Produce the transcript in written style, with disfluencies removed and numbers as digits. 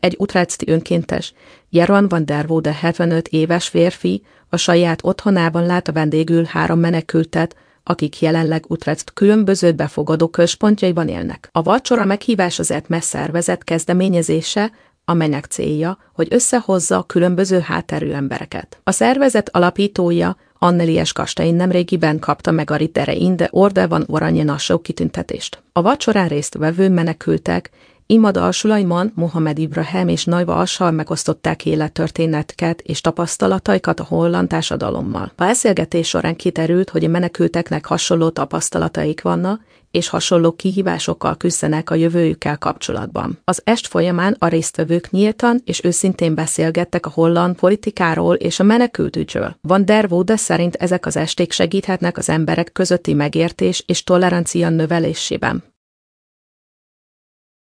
Egy utrechtsi önkéntes, Jeroen van der Woude 75 éves férfi a saját otthonában lát vendégül 3 menekültet, akik jelenleg Utrecht különböző befogadó központjaiban élnek. A vacsora meghívás az ETME szervezet kezdeményezése, amelynek célja, hogy összehozza a különböző hátterű embereket. A szervezet alapítója, Annelies Kastein nemrégiben kapta meg a Riddere in de Orde van Oranje-Nassau kitüntetést. A vacsorán résztvevő menekültek Imad al-Sulajman, Mohamed Ibrahim és Najva Assal megosztották élettörténetüket és tapasztalataikat a holland társadalommal. A beszélgetés során kiterült, hogy a menekülteknek hasonló tapasztalataik vannak, és hasonló kihívásokkal küzdenek a jövőjükkel kapcsolatban. Az est folyamán a résztvevők nyíltan és őszintén beszélgettek a holland politikáról és a menekültügyről. Van der Woude szerint ezek az esték segíthetnek az emberek közötti megértés és tolerancia növelésében.